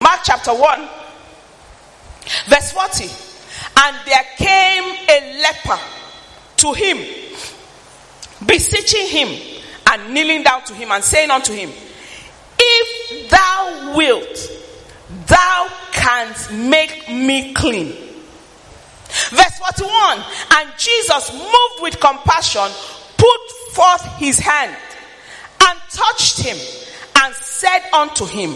Mark chapter 1, verse 40. And there came a leper to him, beseeching him and kneeling down to him and saying unto him, if thou wilt, thou canst make me clean. Verse 41. And Jesus, moved with compassion, put forth his hand and touched him and said unto him,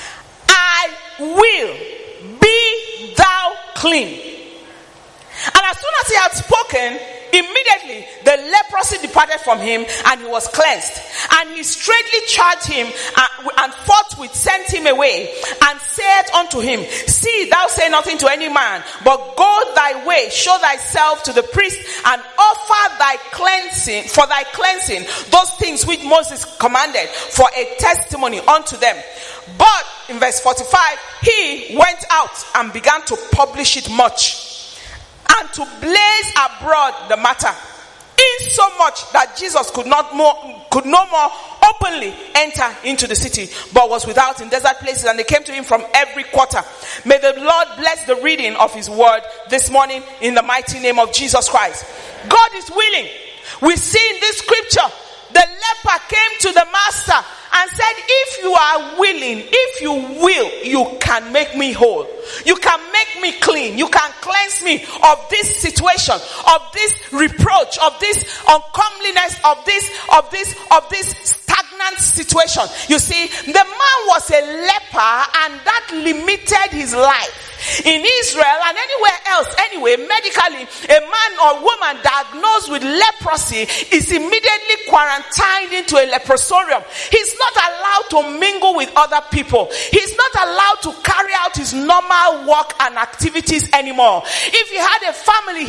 I will, be thou clean. And as soon as he had spoken, immediately the leprosy departed from him and he was cleansed. And he straightly charged him and forthwith sent him away and said unto him, see, thou say nothing to any man, but go thy way, show thyself to the priest and offer thy cleansing, for thy cleansing, those things which Moses commanded for a testimony unto them. But in verse 45, he went out and began to publish it much, and to blaze abroad the matter, insomuch that Jesus could no more openly enter into the city, but was without in desert places, and they came to him from every quarter. May the Lord bless the reading of his word this morning in the mighty name of Jesus Christ. God is willing. We see in this scripture, the leper came to the master and said, if you are willing, if you will, you can make me whole. You can make me clean. You can cleanse me of this situation, of this reproach, of this uncomeliness, of this stagnant situation. You see, the man was a leper and that limited his life. In Israel and anywhere else, anyway, medically, a man or woman diagnosed with leprosy is immediately quarantined into a leprosarium. He's not allowed to mingle with other people. He's not allowed to carry out his normal work and activities anymore. If he had a family,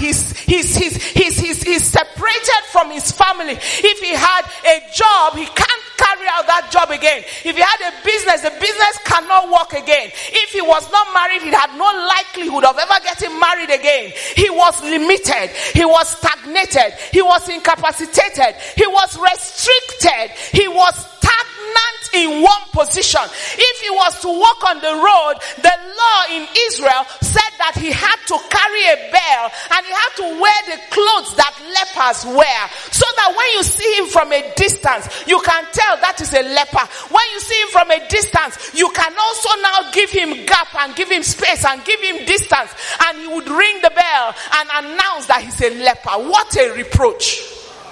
he's separated from his family. If he had a job, he can't carry out that job again. If he had a business, the business cannot work again. If he was not married, he had no likelihood of ever getting married again. He was limited. He was stagnated. He was incapacitated. He was restricted. He was stagnant in one position. If he was to walk on the road, the law in Israel said that he had to carry a bell and he had to wear the clothes that lepers wear, so that when you see him from a distance, you can tell that is a leper. When you see him from a distance, you can also now give him gap and give him space and give him distance, and he would ring the bell and announce that he's a leper. What a reproach.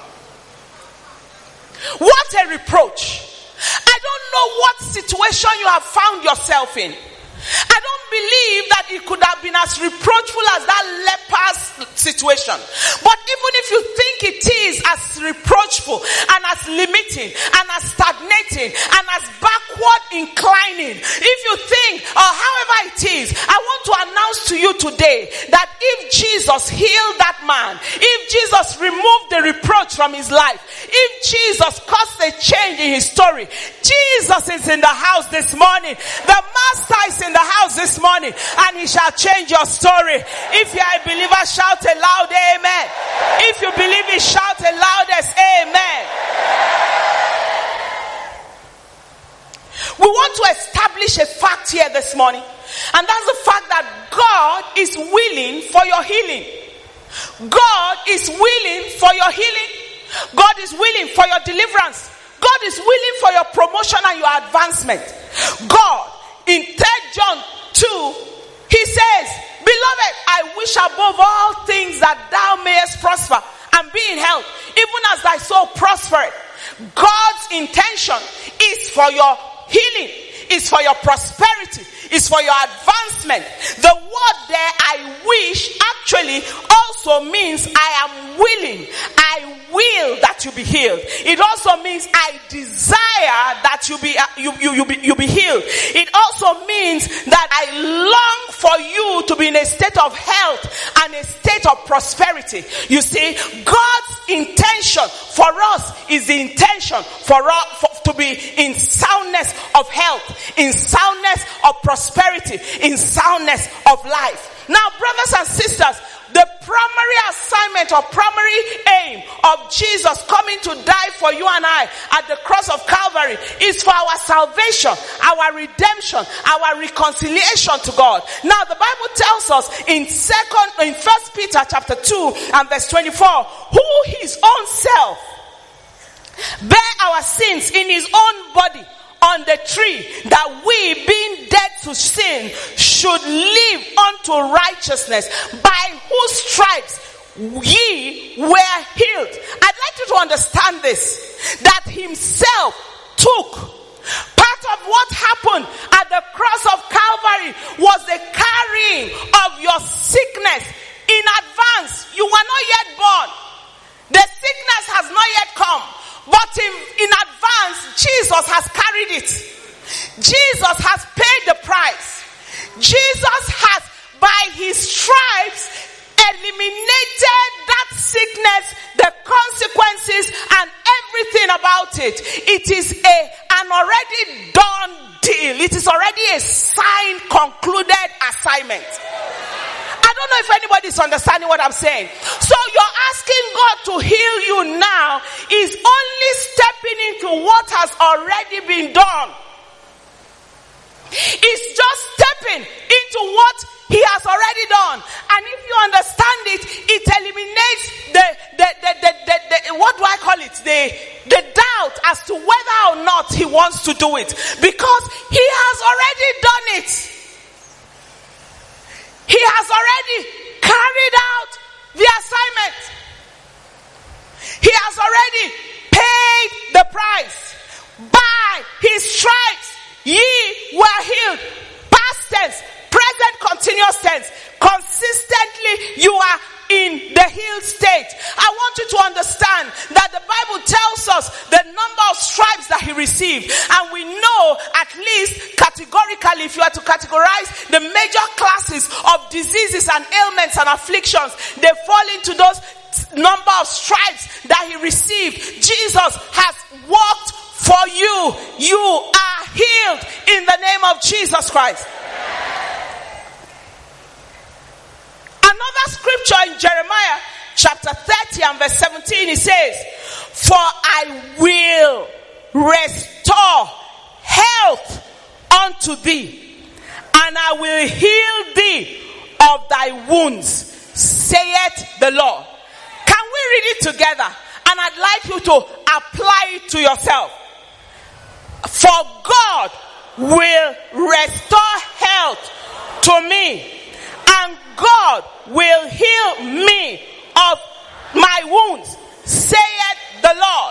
What a reproach. I don't know what situation you have found yourself in. I don't believe that it could have been as reproachful as that leper's situation. But even if you think it is as reproachful and as limiting and as stagnating and as backward inclining, if you think, or however it is, I want to announce to you today that if Jesus healed that man, if Jesus removed the reproach from his life, if Jesus caused a change in his story, Jesus is in the house this morning. The Master is in the house this morning, and he shall change your story. If you are a believer, shout a loud amen. If you believe it, shout a loudest amen. We want to establish a fact here this morning, and that's the fact that God is willing for your healing. God is willing for your healing. God is willing for your deliverance. God is willing for your promotion and your advancement. God, in 3 John 2, he says, beloved, I wish above all things that thou mayest prosper and be in health, even as thy soul prospereth. God's intention is for your healing, is for your prosperity, is for your advancement. The word there, I wish, actually also means I am willing. I will that you be healed. It also means I desire that you be healed. It also means that I long for you to be in a state of health and a state of prosperity. You see, God's intention for us is the intention for us to be in soundness of health, in soundness of prosperity, in soundness of life. Now, brothers and sisters, the primary assignment or primary aim of Jesus coming to die for you and I at the cross of Calvary is for our salvation, our redemption, our reconciliation to God. Now, the Bible tells us in 1 Peter chapter 2 and verse 24, who his own self bear our sins in his own body on the tree, that we, being dead to sin, should live unto righteousness, by whose stripes ye were healed. I'd like you to understand this, that himself took part of what happened at the cross of Calvary was the carrying of your sickness in advance. You were not yet born. The sickness has not yet come. But in advance, Jesus has carried it. Jesus has paid the price. Jesus has, by his stripes, eliminated that sickness, the consequences, and everything about it. It is an already done deal. It is already a signed, concluded assignment. I don't know if anybody's understanding what I'm saying. So you're asking God to heal you now is only stepping into what has already been done. It's just stepping into what he has already done. And if you understand it, it eliminates the what do I call it? The doubt as to whether or not he wants to do it. Because he has already done it. He has already carried out the assignment. He has already paid the price. By his stripes, ye were healed. Past tense, present continuous tense. Consistently, you are in the healed state. I want you to understand that the Bible tells us the number of stripes that he received. And we know, at least categorically, if you are to categorize the major classes of diseases and ailments and afflictions, they fall into those number of stripes that he received. Jesus has walked for you. You are healed in the name of Jesus Christ. Another scripture in Jeremiah chapter 30 and verse 17, it says, for I will restore health unto thee, and I will heal thee of thy wounds, saith the Lord. Can we read it together? And I'd like you to apply it to yourself. For God will restore health to me, and God will heal me of my wounds, saith the Lord.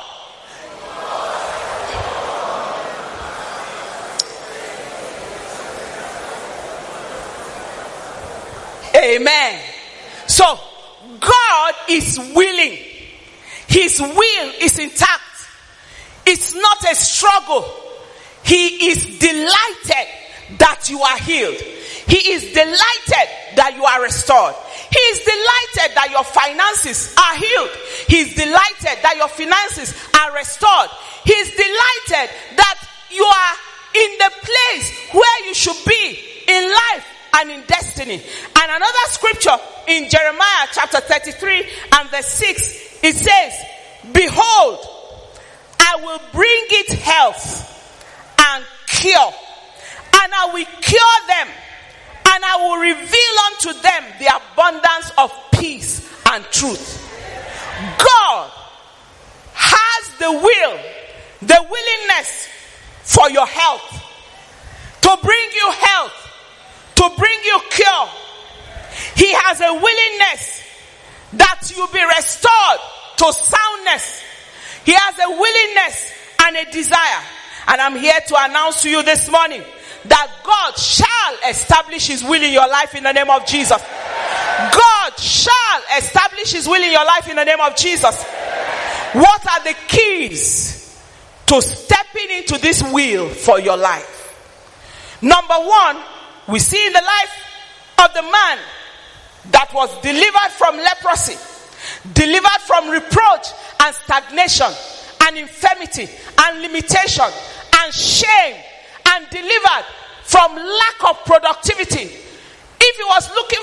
Amen. So, God is willing. His will is intact. It's not a struggle. He is delighted that you are healed. He is delighted that you are restored. He is delighted that your finances are healed. He is delighted that your finances are restored. He is delighted that you are in the place where you should be in life and in destiny. And another scripture in Jeremiah chapter 33 and verse 6, it says, behold, I will bring it health and cure, and I will cure them, and I will reveal unto them the abundance of peace and truth. God has the will, the willingness for your health, to bring you health, to bring you cure. He has a willingness that you be restored to soundness. He has a willingness and a desire. And I'm here to announce to you this morning that God shall establish his will in your life in the name of Jesus. God shall establish his will in your life in the name of Jesus. What are the keys to stepping into this will for your life? Number one, we see in the life of the man that was delivered from leprosy, delivered from reproach and stagnation and infirmity and limitation and shame, and delivered from lack of productivity. If he was looking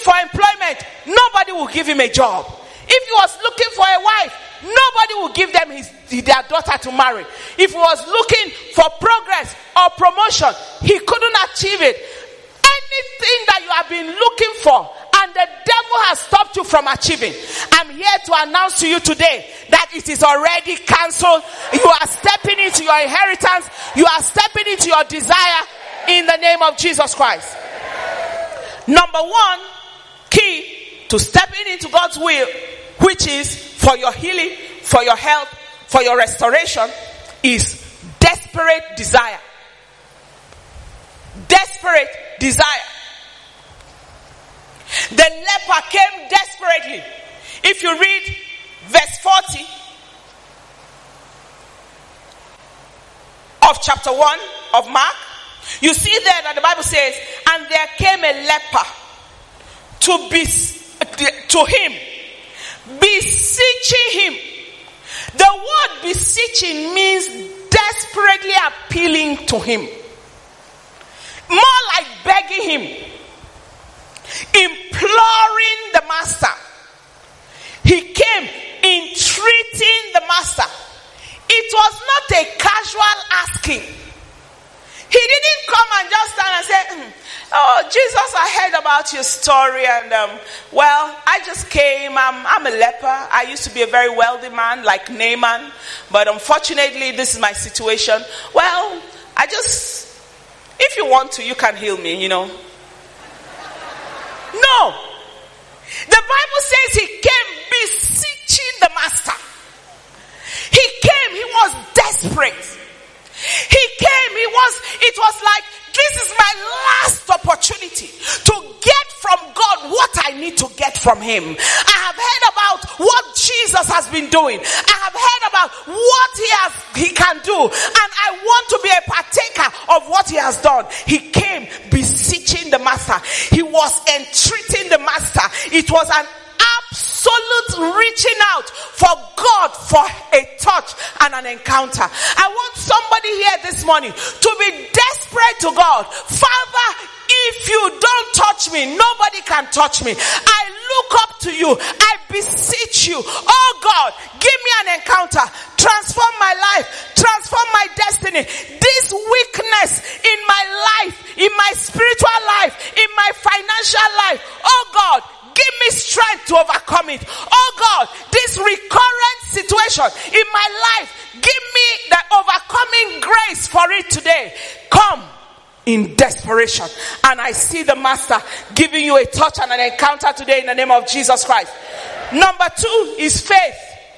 for employment, nobody will give him a job. If he was looking for a wife, nobody will give them their daughter to marry. If he was looking for progress or promotion, he couldn't achieve it. Anything that you have been looking for and the devil has stopped you from achieving, I'm here to announce to you today that it is already cancelled. You are stepping into your inheritance. You are stepping into your desire in the name of Jesus Christ. Number one key to stepping into God's will, which is for your healing, for your health, for your restoration, is desperate desire. Desperate desire. The leper came desperately. If you read verse 40 of chapter 1 of Mark, you see there that the Bible says, and there came a leper to him, beseeching him. The word beseeching means desperately appealing to him. More like begging him, imploring the master. He came entreating the master. It was not a casual asking. He didn't come and just stand and say, oh, Jesus, I heard about your story and well, I just came. I'm a leper. I used to be a very wealthy man like Naaman, but unfortunately this is my situation. Well, if you want to, you can heal me, you know. No. The Bible says he came beseeching the master. He came, he was desperate. He came, it was like, this is my last opportunity to get from God what I need to get from him. I have heard about what Jesus has been doing. I have heard about what he can do. And I want to be a partaker of what he has done. He came beseeching the master. He was entreating the master. It was an absolute reaching out for God for a touch and an encounter. I want somebody here this morning to be desperate to God. Father, if you don't touch me, nobody can touch me. I look up to you. I beseech you. Oh God, give me an encounter. Transform my life. Transform my destiny. This weakness in my life, in my spiritual life, in my financial life. Oh God, give me strength to overcome it. Oh God, this recurrent situation in my life, give me the overcoming grace for it today. Come in desperation. And I see the master giving you a touch and an encounter today in the name of Jesus Christ. Number 2 is faith.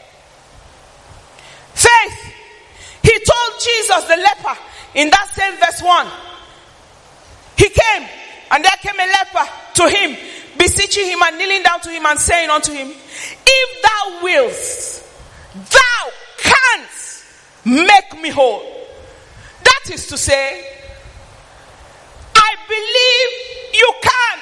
Faith. He told Jesus the leper in that same verse 1. He came and there came a leper to him, beseeching him and kneeling down to him and saying unto him, if thou wilt, thou canst make me whole. That is to say, I believe you can.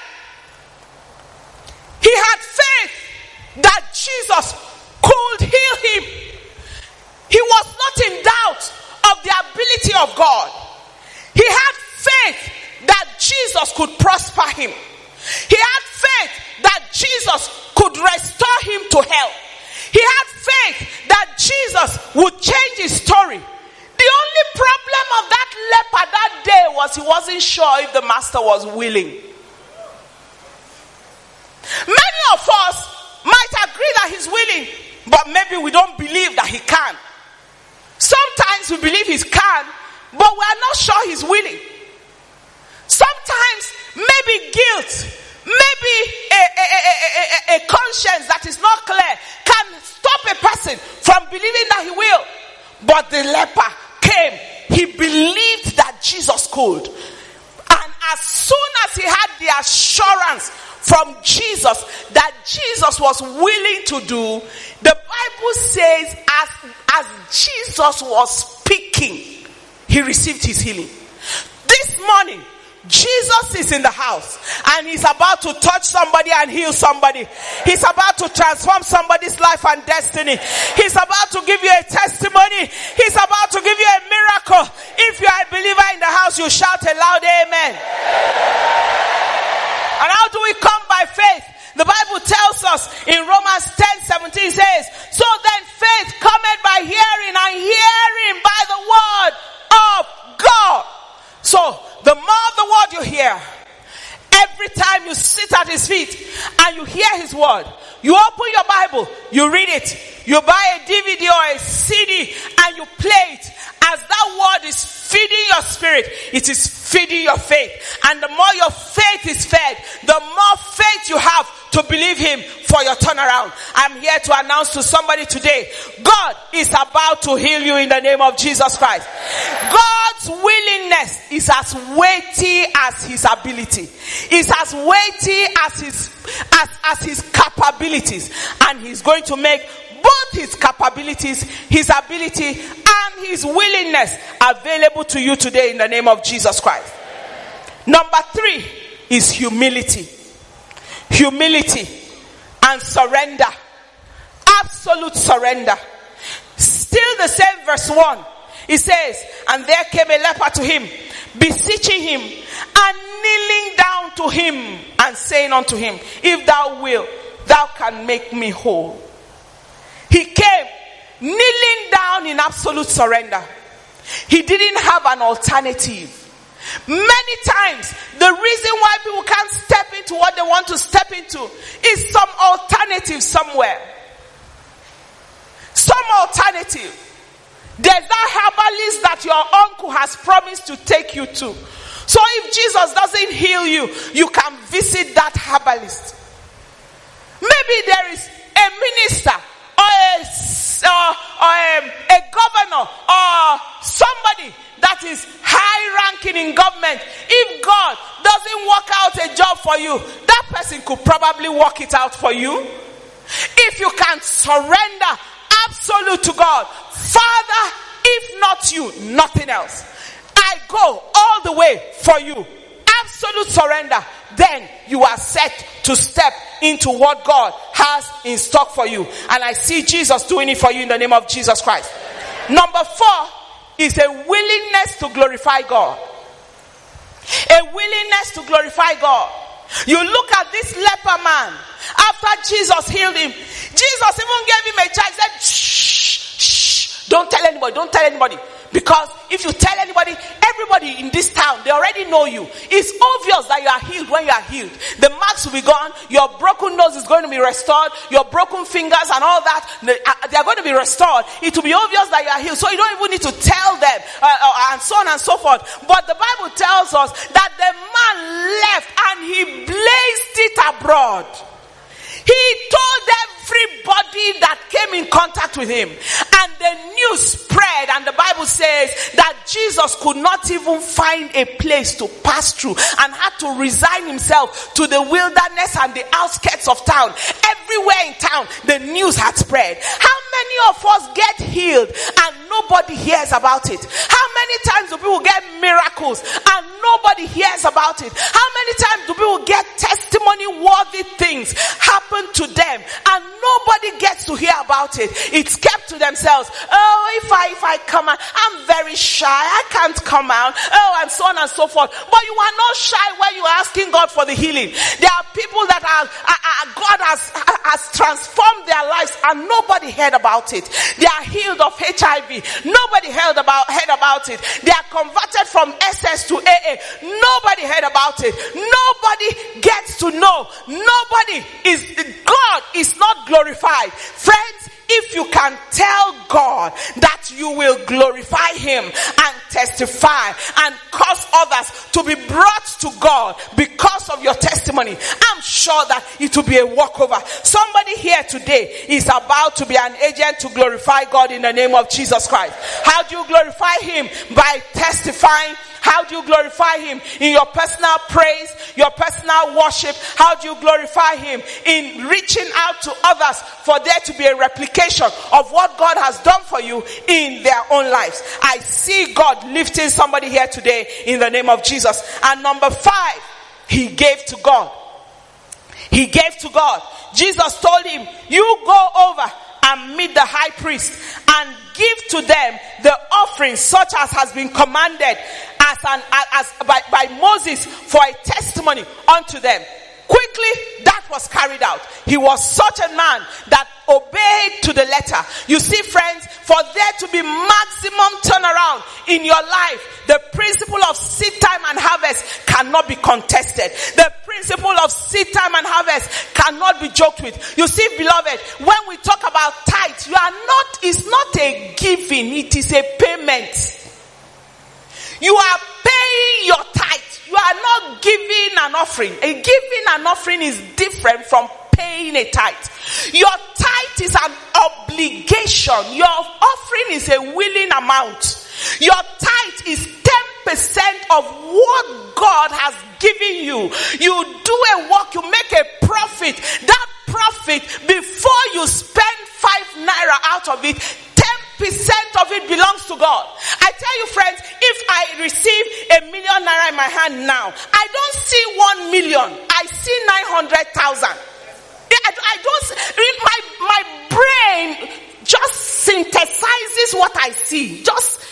He had faith that Jesus could heal him. He was not in doubt of the ability of God. He had faith that Jesus could prosper him. He had faith that Jesus could restore him to health. He had faith that Jesus would change his story. The only problem of that leper that day was he wasn't sure if the master was willing. Many of us might agree that he's willing, but maybe we don't believe that he can. Sometimes we believe he can, but we are not sure he's willing. Sometimes maybe guilt, maybe a conscience that is not clear can stop a person from believing that he will. But the leper came. He believed that Jesus could. And as soon as he had the assurance from Jesus that Jesus was willing to do, the Bible says as Jesus was speaking, he received his healing. This morning, Jesus is in the house and he's about to touch somebody and heal somebody. He's about to transform somebody's life and destiny. He's about to give you a testimony. He's about to give you a miracle. If you are a believer in the house, you shout a loud amen. And how do we come by faith? us. In Romans 10:17 says, so then faith cometh by hearing, and hearing by the word of God. So the more the word you hear, every time you sit at his feet and you hear his word, you open your Bible, you read it, you buy a DVD or a CD and you play it. As that word is feeding your spirit, it is feeding your faith. And the more your faith is fed, the more faith you have to believe him for your turnaround. I'm here to announce to somebody today, God is about to heal you in the name of Jesus Christ. God's willingness is as weighty as his ability. It's as weighty as his capabilities. And he's going to make both his capabilities, his ability, and his willingness available to you today in the name of Jesus Christ. Number 3 is humility. Humility and surrender. Absolute surrender. Still the same verse 1. It says, and there came a leper to him, beseeching him and kneeling down to him and saying unto him, if thou wilt, thou can make me whole. He came kneeling down in absolute surrender. He didn't have an alternative. Many times, the reason why people can't step into what they want to step into is some alternative somewhere. Some alternative. There's that herbalist that your uncle has promised to take you to. So if Jesus doesn't heal you, you can visit that herbalist. Maybe there is a minister or a governor or somebody that is high ranking in government. If God doesn't work out a job for you, that person could probably work it out for you. If you can surrender absolute to God, Father, if not you, nothing else. I go all the way for you. Absolute surrender. Then you are set to step into what God has in stock for you. And I see Jesus doing it for you in the name of Jesus Christ. Number 4 is a willingness to glorify God. A willingness to glorify God. You look at this leper man. After Jesus healed him, Jesus even gave him a charge. He said, shh, don't tell anybody, don't tell anybody. Because if you tell anybody, everybody in this town, they already know you. It's obvious that you are healed when you are healed. The marks will be gone. Your broken nose is going to be restored. Your broken fingers and all that, they are going to be restored. It will be obvious that you are healed. So you don't even need to tell them and so on and so forth. But the Bible tells us that the man left and he blazed it abroad. He told everybody that came in contact with him. And the news spread, and the Bible says that Jesus could not even find a place to pass through and had to resign himself to the wilderness and the outskirts of town. Everywhere in town, the news had spread. How many of us get healed and nobody hears about it? How many times do people get miracles and nobody hears about it? How many times do people get testimony-worthy things happen to them and nobody gets to hear about it? It's kept to themselves. Oh, if I come out, I'm very shy. I can't come out. Oh, and so on and so forth. But you are not shy when you are asking God for the healing. There are people that God has transformed their lives and nobody heard about it. They are healed of HIV. Nobody heard about it. They are converted from SS to AA. Nobody heard about it. Nobody gets to know. God is not glorified. Friends, if you can tell God that you will glorify him and testify and cause others to be brought to God because of your testimony, I'm sure that it will be a walkover. Somebody here today is about to be an agent to glorify God in the name of Jesus Christ. How do you glorify him? By testifying. How do you glorify him? In your personal praise, your personal worship. How do you glorify him? In reaching out to others for there to be a replication of what God has done for you in their own lives. I see God lifting somebody here today in the name of Jesus. And number 5, he gave to God. He gave to God. Jesus told him, you go over and meet the high priest and give to them the offering such as has been commanded by Moses for a testimony unto them. Quick quickly that was carried out. He was such a man that obeyed to the letter. You see, friends, for there to be maximum turnaround in your life, the principle of seed time and harvest cannot be contested. The principle of seed time and harvest cannot be joked with. You see, beloved, when we talk about tithe, it's not a giving, it is a payment. You are paying your tithe. You are not giving an offering. A giving an offering is different from paying a tithe. Your tithe is an obligation. Your offering is a willing amount. Your tithe is 10% of what God has given you. You do a work, you make a profit. That profit, before you spend 5 naira out of it, 10% of it belongs to God. I tell you, friends, if I receive 1 million naira in my hand now, I don't see 1 million. I see 900,000. I don't. My brain just synthesizes what I see.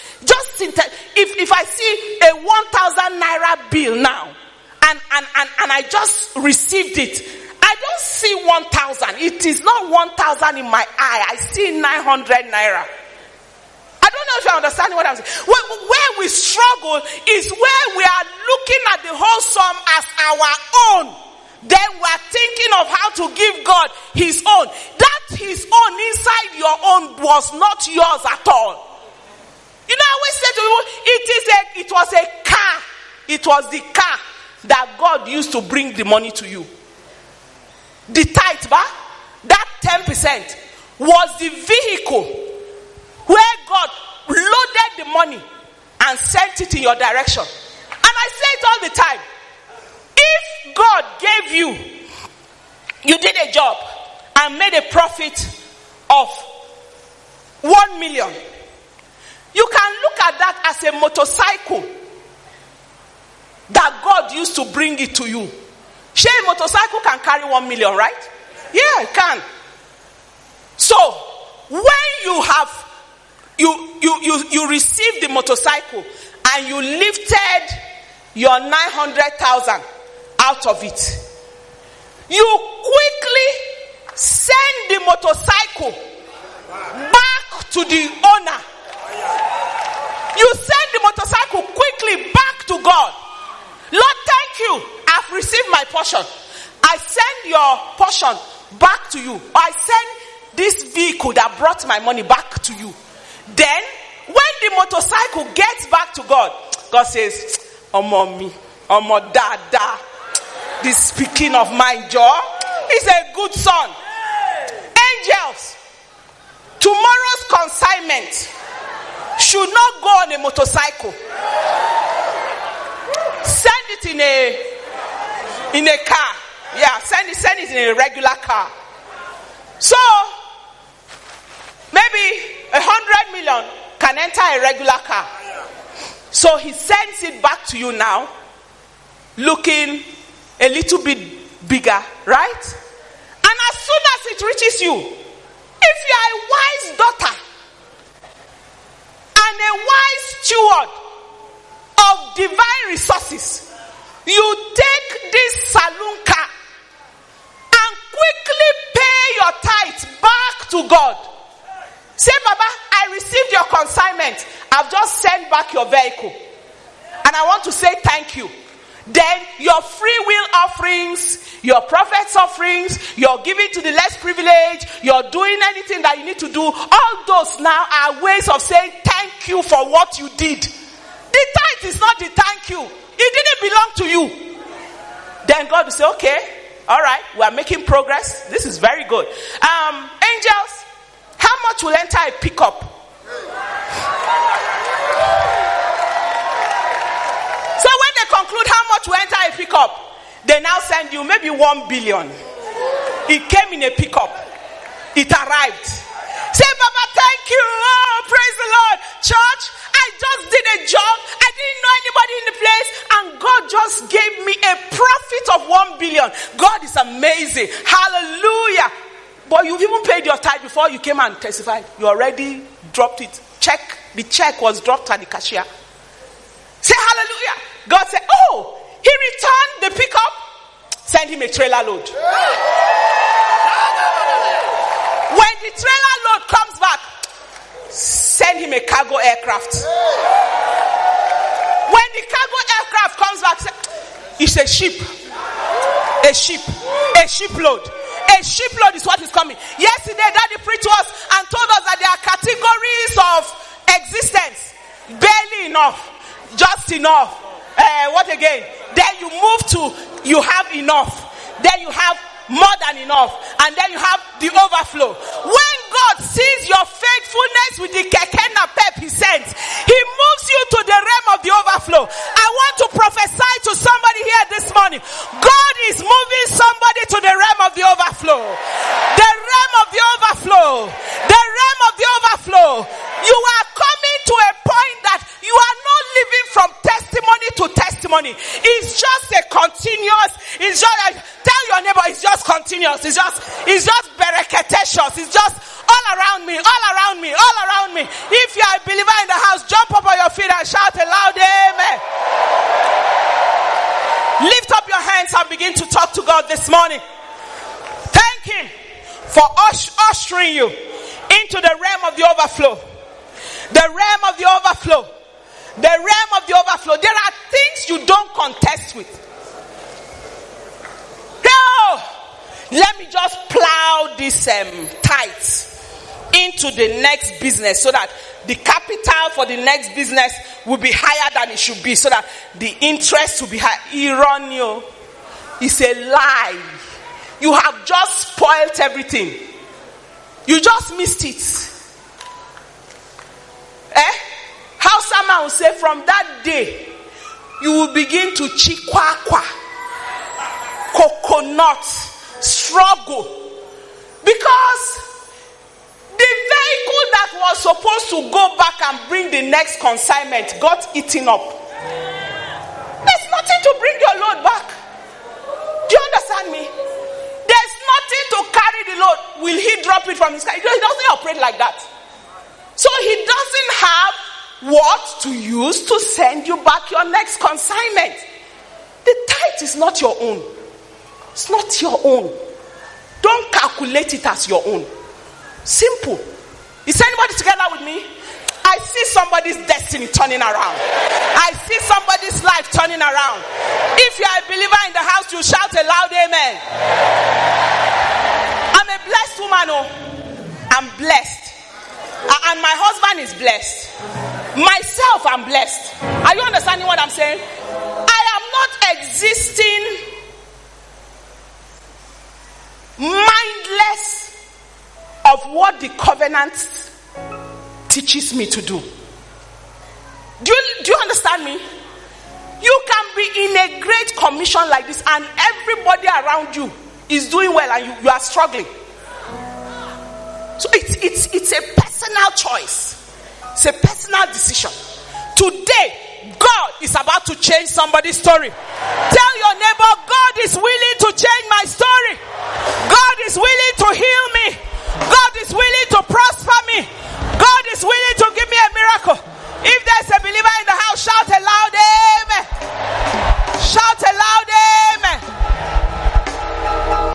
If I see a 1,000 naira bill now, and I just received it, I don't see 1,000. It is not 1,000 in my eye. I see 900 naira. I don't know if you understand what I'm saying. Where we struggle is where we are looking at the whole sum as our own. Then we are thinking of how to give God his own. That his own inside your own was not yours at all. You know, I always say to you, it was a car. It was the car that God used to bring the money to you. The tithe, that 10% was the vehicle where God loaded the money and sent it in your direction. And I say it all the time. If God gave you did a job and made a profit of 1 million, you can look at that as a motorcycle that God used to bring it to you. Sure, a motorcycle can carry 1 million, right? Yeah, it can. So, when you received the motorcycle and you lifted your 900,000 out of it, you quickly send the motorcycle back to the owner. You send the motorcycle quickly back to God. Lord, thank you. I've received my portion. I send your portion back to you. I send this vehicle that brought my money back to you. Then, when the motorcycle gets back to God, God says, "Omo me, omo dada, this speaking of my jaw is a good son." Angels, tomorrow's consignment should not go on a motorcycle. Send it in a car. Yeah, send it in a regular car. So, maybe 100 million can enter a regular car. So he sends it back to you now, looking a little bit bigger, right? And as soon as it reaches you, if you are a wise daughter and a wise steward of divine resources, you take this saloon car and quickly pay your tithe back to God. Say, Baba, I received your consignment. I've just sent back your vehicle. And I want to say thank you. Then your free will offerings, your prophet's offerings, your giving to the less privileged, you're doing anything that you need to do, all those now are ways of saying thank you for what you did. The tithe is not the thank you. It didn't belong to you. Then God will say, okay, all right, we are making progress. This is very good. Angels, how much will enter a pickup? So when they conclude how much will enter a pickup, they now send you maybe 1 billion. It came in a pickup. It arrived. Say, Baba, thank you. Oh, praise the Lord. Church, I just did a job. I didn't know anybody in the place. And God just gave me a profit of 1 billion. God is amazing. Hallelujah. But you've even paid your tithe before you came and testified. You already dropped it. The check was dropped at the cashier. Say hallelujah. God said, oh, he returned the pickup. send him a trailer load. When the trailer load comes back, send him a cargo aircraft. When the cargo aircraft comes back, it's a ship. A shipload. A shipload is what is coming. Yesterday, Daddy preached to us and told us that there are categories of existence. Barely enough. Just enough. What again? Then you move to, you have enough. Then you have more than enough. And then you have the overflow. When God sees your faithfulness with the kekena pep he sends, he moves you to the realm of the overflow. I want to prophesy to somebody here this morning. God is moving somebody to the realm of the overflow. The realm of the overflow. The realm of the overflow. You are coming to a point that you are not living from testimony to testimony. It's just a continuous, it's just, tell your neighbor, it's just continuous. It's just bereketatious. It's just all around me, all around me, all around me. If you are a believer in the house, jump up on your feet and shout a loud amen. Lift up your hands and begin to talk to God this morning. Thank him for ushering you into the realm of the overflow. The realm of the overflow. The realm of the overflow. There are things you don't contest with. No! Let me just plow this tithes into the next business so that the capital for the next business will be higher than it should be, so that the interest will be high. Ironio. It's a lie. You have just spoiled everything. You just missed it. How someone will say from that day you will begin to chikwakwa, coconut, struggle, because the vehicle that was supposed to go back and bring the next consignment got eaten up. There's nothing to bring your load back. Do you understand me? There's nothing to carry the load. Will he drop it from his car? He doesn't operate like that. So he doesn't have what to use to send you back your next consignment. The tithe is not your own. It's not your own. Don't calculate it as your own. Simple. Is anybody together with me? I see somebody's destiny turning around. I see somebody's life turning around. If you are a believer in the house, you shout a loud amen. I'm a blessed woman. Oh, I'm blessed. And my husband is blessed. Myself, I'm blessed. Are you understanding what I'm saying? I am not existing mindless of what the covenant teaches me to do. Do you understand me? You can be in a great commission like this and everybody around you is doing well and you are struggling. So it's a personal choice. It's a personal decision. Today, God is about to change somebody's story. Tell your neighbor, God is willing to